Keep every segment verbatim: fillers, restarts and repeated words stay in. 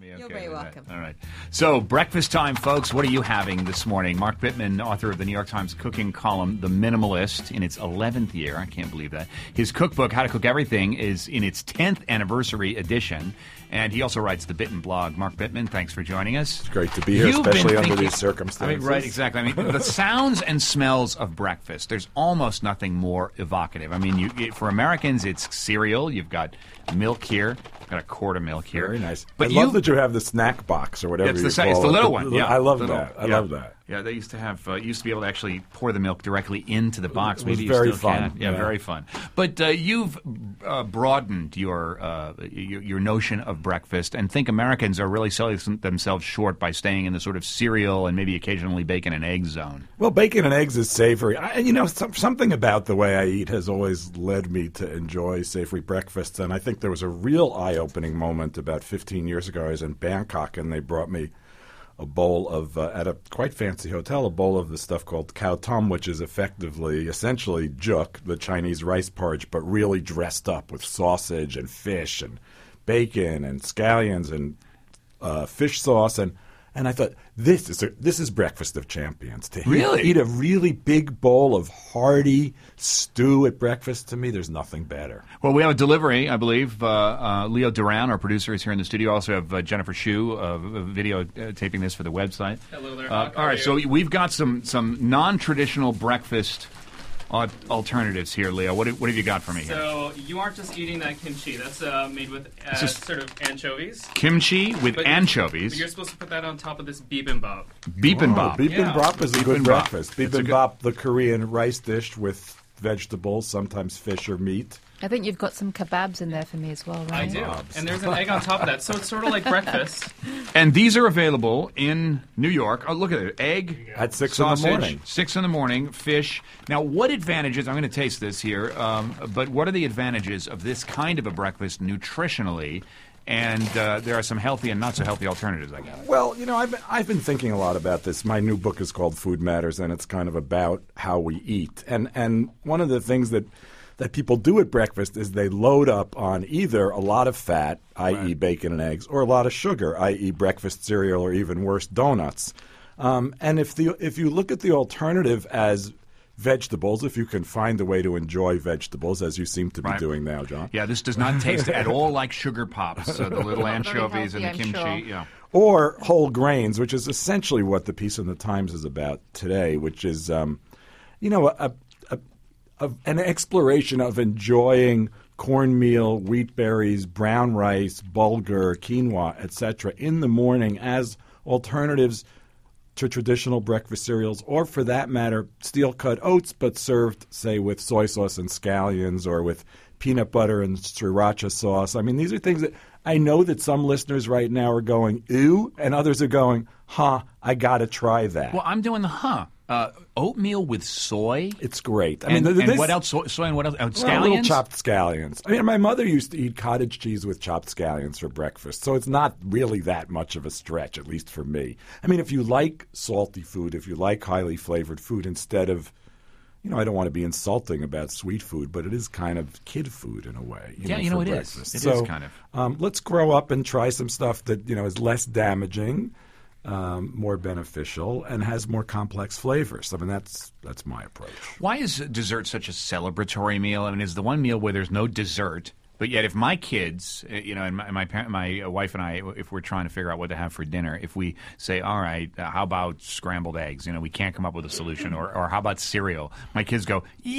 be okay. You're very welcome. All right. So, breakfast time, folks. What are you having this morning? Mark Bittman, author of the New York Times cooking column, The Minimalist, in its eleventh year. I can't believe that. His cookbook, How to Cook Everything, is in its tenth anniversary edition. And he also writes the Bittman blog. Mark Bittman, thanks for joining us. It's great to be here, You've especially under thinking, these circumstances. I mean, right, exactly. I mean, the sounds and smells of breakfast, there's almost nothing more evocative. I mean, you, for Americans, it's cereal. You've got milk here. I've got a quart of milk here. Very nice. But I you, love that you have the snack box or whatever it's you the, call it's the it. little one. Yeah, I love little, that. I yeah. love that. Yeah, they used to have. Uh, used to be able to actually pour the milk directly into the box. It was Maybe very you still fun. can. Yeah, yeah, very fun. But uh, you've uh, broadened your, uh, your your notion of breakfast, and think Americans are really selling themselves short by staying in the sort of cereal and maybe occasionally bacon and eggs zone. Well, bacon and eggs is savory. I, you know, some, something about the way I eat has always led me to enjoy savory breakfasts, and I think there was a real eye-opening moment about fifteen years ago. I was in Bangkok, and they brought me a bowl of, uh, at a quite fancy hotel, a bowl of the stuff called khao tom, which is effectively, essentially juk, the Chinese rice porridge, but really dressed up with sausage and fish and bacon and scallions and uh, fish sauce. And, and I thought, this is a, this is breakfast of champions. To Really? eat, eat a really big bowl of hearty stew at breakfast, to me, there's nothing better. Well, we have a delivery, I believe. Uh, uh, Leo Duran, our producer, is here in the studio. Also have uh, Jennifer Shu, uh, video uh, taping this for the website. Hello there. Uh, all right, so we've got some some non-traditional breakfast uh, alternatives here, Leo. What, what have you got for me here? So you aren't just eating that kimchi. That's uh, made with uh, is- sort of anchovies. Kimchi with But- anchovies. But you're supposed to put that on top of this bibimbap. Bibimbap. Oh, bibimbap is a good Bibimbap. breakfast. It's a good- Bibimbap, the Korean rice dish with vegetables, sometimes fish or meat. I think you've got some kebabs in there for me as well, right? I do. And there's an egg on top of that. So it's sort of like breakfast. And these are available in New York. Oh, look at it. Egg, At six sausage, in the morning. Six in the morning, fish. Now, what advantages, I'm going to taste this here, um, but what are the advantages of this kind of a breakfast nutritionally? And uh, there are some healthy and not so healthy alternatives, I guess. Well, you know, I've been, I've been thinking a lot about this. My new book is called Food Matters, and it's kind of about how we eat. And and one of the things that that people do at breakfast is they load up on either a lot of fat, that is Right. bacon and eggs, or a lot of sugar, that is breakfast cereal, or even worse, donuts. Um, and if the if you look at the alternative as vegetables, if you can find a way to enjoy vegetables, as you seem to be Right. doing now, John. Yeah, this does not taste at all like sugar pops. Uh, the little anchovies healthy, and the I'm kimchi. sure. Yeah. Or whole grains, which is essentially what the piece in the Times is about today, which is, um, you know, a, a, a, an exploration of enjoying cornmeal, wheat berries, brown rice, bulgur, quinoa, et cetera, in the morning as alternatives to traditional breakfast cereals, or for that matter, steel-cut oats, but served, say, with soy sauce and scallions, or with peanut butter and sriracha sauce. I mean, these are things that I know that some listeners right now are going, ew, and others are going, huh, I got to try that. Well, I'm doing the huh. Uh, oatmeal with soy. It's great. I And, mean, th- and this, what else? Soy, soy and what else? Oh, Well, little scallions? chopped scallions. I mean, my mother used to eat cottage cheese with chopped scallions for breakfast, so it's not really that much of a stretch, at least for me. I mean, if you like salty food, if you like highly flavored food, instead of, you know, I don't want to be insulting about sweet food, but it is kind of kid food in a way. You Yeah, know, you know, for it is. breakfast. It is so, kind of. Um, let's grow up and try some stuff that, you know, is less damaging. Um, more beneficial and has more complex flavors. I mean, that's that's my approach. Why is dessert such a celebratory meal? I mean, is the one meal where there's no dessert, but yet if my kids, uh, you know, and my my, parent, my wife and I, if we're trying to figure out what to have for dinner, if we say, all right, uh, how about scrambled eggs? You know, we can't come up with a solution. Or, or how about cereal? My kids go,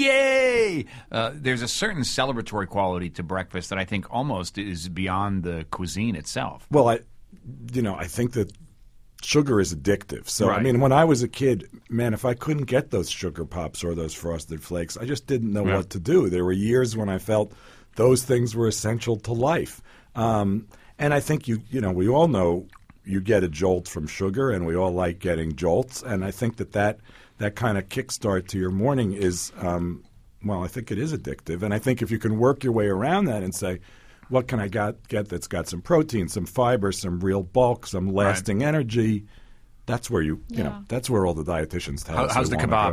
yay! Uh, there's a certain celebratory quality to breakfast that I think almost is beyond the cuisine itself. Well, I, you know, I think that sugar is addictive. So, Right. I mean, when I was a kid, man, if I couldn't get those sugar pops or those Frosted Flakes, I just didn't know Yeah. what to do. There were years when I felt those things were essential to life. Um, and I think, you you know, we all know you get a jolt from sugar, and we all like getting jolts. And I think that that, that kind of kickstart to your morning is, um, well, I think it is addictive. And I think if you can work your way around that and say, what can I got, get that's got some protein, some fiber, some real bulk, some lasting energy? That's where you, you Yeah. know, that's where all the dietitians tell How, us. how's they the wanna kebab go.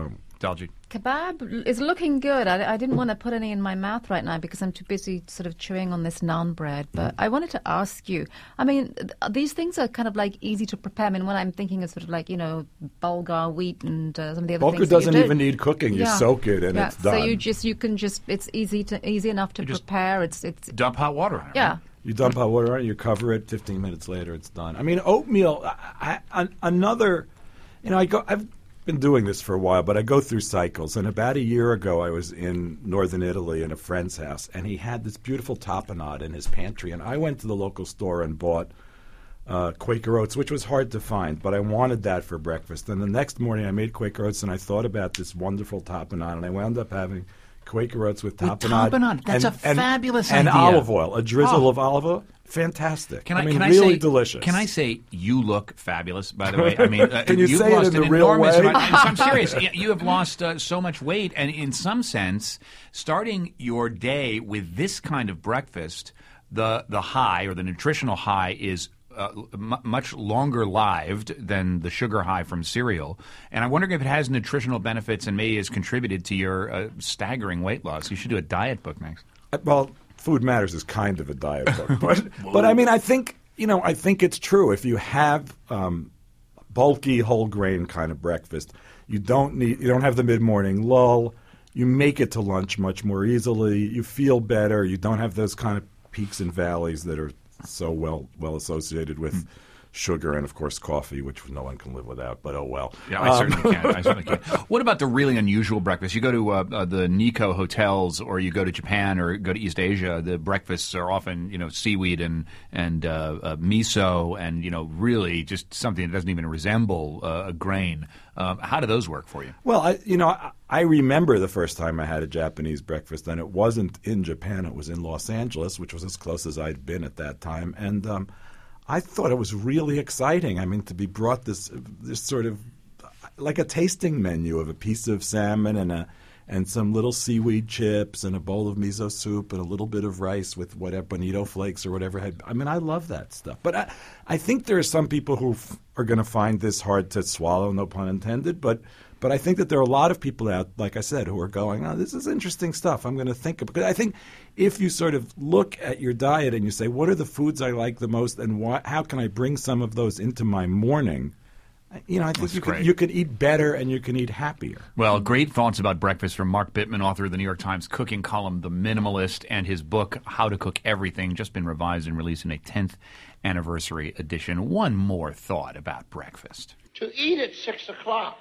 Dalji. Kebab is looking good. I, I didn't want to put any in my mouth right now because I'm too busy sort of chewing on this naan bread. But I wanted to ask you, I mean, th- these things are kind of like easy to prepare. I mean, what I'm thinking is sort of like, you know, bulgur wheat and uh, some of the other Bulgur things. that you doesn't do. even need cooking. You Yeah. soak it and yeah. it's done. So you just, you can just, it's easy to easy enough to You just prepare. It's, it's, Dump hot water on it. yeah. Right? You dump hot water on it, you cover it, fifteen minutes later it's done. I mean, oatmeal, I, I, another, you know, I go, I've been doing this for a while, but I go through cycles. And about a year ago, I was in northern Italy in a friend's house, and he had this beautiful tapenade in his pantry. And I went to the local store and bought uh, Quaker Oats, which was hard to find, but I wanted that for breakfast. And the next morning, I made Quaker Oats, and I thought about this wonderful tapenade, and I wound up having Quaker Oats with With tapenade. tapenade. That's and, a and- fabulous and idea. olive oil, a drizzle Oh. of olive oil. Fantastic. Can I, I mean, can really I say, delicious. Can I say you look fabulous? By the way, I mean, uh, Can you you've say it lost in an the real enormous way? amount- I'm serious. You- You have lost uh, so much weight, and in some sense, starting your day with this kind of breakfast, the the high or the nutritional high is. Uh, m- much longer lived than the sugar high from cereal, and I'm wondering if it has nutritional benefits and maybe has contributed to your uh, staggering weight loss. You should do a diet book next. Uh, Well, Food Matters is kind of a diet book, but but I mean, I think you know, I think it's true. If you have um, bulky whole grain kind of breakfast, you don't need you don't have the mid morning lull. You make it to lunch much more easily. You feel better. You don't have those kind of peaks and valleys that are so well well associated with mm. sugar and, of course, coffee, which no one can live without. But oh well. Yeah, I um, certainly can. I certainly can. What about the really unusual breakfast? You go to uh, uh, the Nikko hotels, or you go to Japan, or go to East Asia. The breakfasts are often, you know, seaweed and and uh, uh, miso, and you know, really just something that doesn't even resemble uh, a grain. Um, how do those work for you? Well, I, you know, I, I remember the first time I had a Japanese breakfast, and it wasn't in Japan. It was in Los Angeles, which was as close as I'd been at that time. And um, I thought it was really exciting. I mean, to be brought this this sort of like a tasting menu of a piece of salmon and a and some little seaweed chips and a bowl of miso soup and a little bit of rice with whatever bonito flakes or whatever. Had, I mean, I love that stuff. But I, I think there are some people who f- are going to find this hard to swallow, no pun intended. But but I think that there are a lot of people out, like I said, who are going, oh, this is interesting stuff. I'm going to think of it. Because I think if you sort of look at your diet and you say, what are the foods I like the most and why, how can I bring some of those into my morning? You know, I think That's you great. can, you can eat better and you can eat happier. Well, great thoughts about breakfast from Mark Bittman, author of the New York Times cooking column, The Minimalist, and his book, How to Cook Everything, just been revised and released in a tenth anniversary edition. One more thought about breakfast. To eat at six o'clock,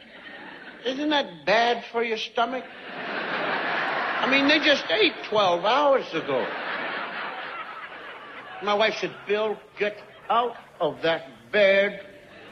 isn't that bad for your stomach? I mean, they just ate twelve hours ago. My wife said, Bill, get out of that bed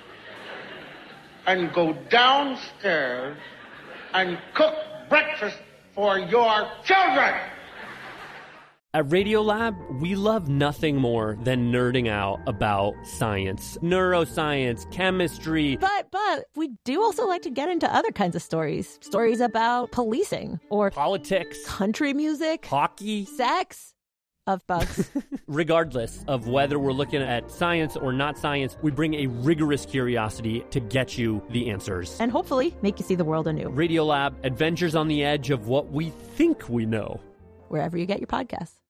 and go downstairs and cook breakfast for your children. At Radiolab, we love nothing more than nerding out about science, neuroscience, chemistry. But, but, we do also like to get into other kinds of stories. Stories about policing or Politics, country music, hockey, sex, of bugs. Regardless of whether we're looking at science or not science, we bring a rigorous curiosity to get you the answers. And hopefully make you see the world anew. Radiolab, adventures on the edge of what we think we know. Wherever you get your podcasts.